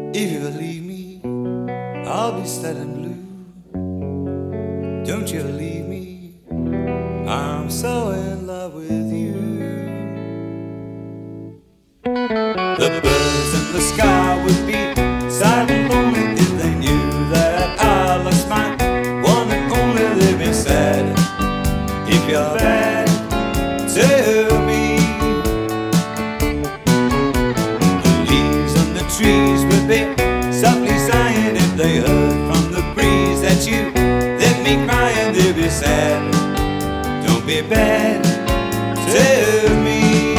If you leave me, I'll be sad and blue. Don't you leave me, I'm so in love with you. The birds in the sky would be sad and lonely if they knew that I lost my one and only. They'd be sad if you're bad to me. The leaves on the trees would be softly sighing if they heard from the breeze that you left me crying. They'd be sad, don't be bad to me.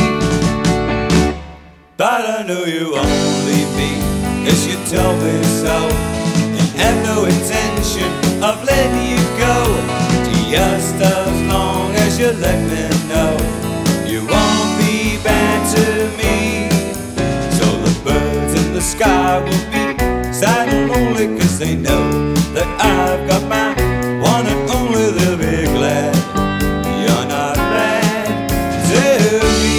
But I know you won't leave me, 'cause you told me so, and have no intention of letting you go. Just as long as you let me know you won't be bad to me. So the birds in the sky will be sad and lonely, 'cause they know that I've got my one and only. They'll be glad you're not bad to me.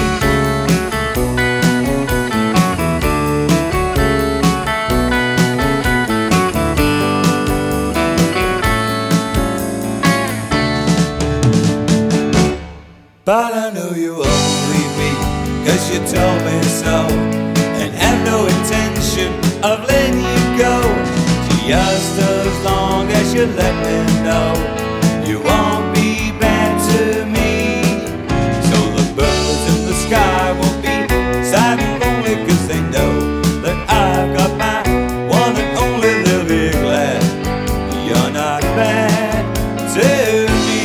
But I know you won't leave me, 'cause you told me so, and have no intention of letting you go. Just as long as you let me know you won't be bad to me. So the birds in the sky won't be sad and lonely, 'cause they know that I've got my one and only. They'll be glad you're not bad to me.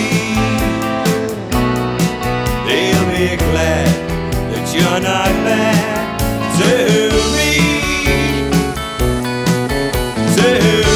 They'll be glad that you're not bad to me. To